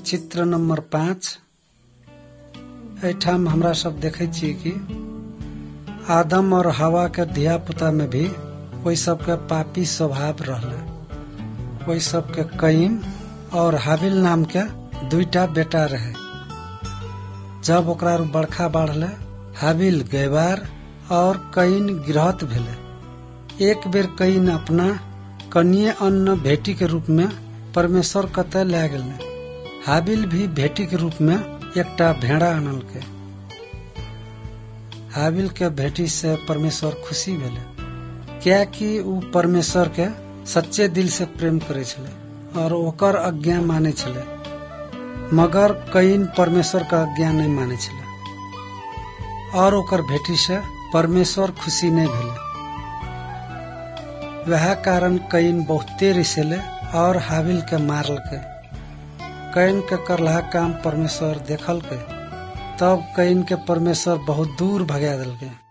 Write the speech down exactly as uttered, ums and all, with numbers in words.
चित्र नंबर पाँच। एठाम हमरा सब देखे छी कि आदम और हवा के धिया पुता में भी कोई सबके पापी स्वभाव रहले। कोई सबके कईन और हाबिल नाम के दुईटा बेटा रहे। जब ओकरा बड़खा बढ़ले, हाबिल गैबार और कईन गिरहत भेले। एक बेर कईन अपना कन्ये अन्न भेटी के रूप में परमेश्वर कतय ले गेले। हाबिल भी भेटी के रूप में एकटा भेड़ा आनल के। हाबिल के भेटी से परमेश्वर खुशी भेले, क्या कि उ परमेश्वर के सच्चे दिल से प्रेम करे छले और ओकर आज्ञा माने छले। मगर कईन परमेश्वर का आज्ञा नहीं माने छले और ओकर भेटी से परमेश्वर खुशी नहीं भेले। वह कारण कईन बहुते रिसेले और हाबिल के मारल के। कईन के करलहा काम परमेश्वर देखल के, तब कईन के परमेश्वर बहुत दूर भगा दिल के।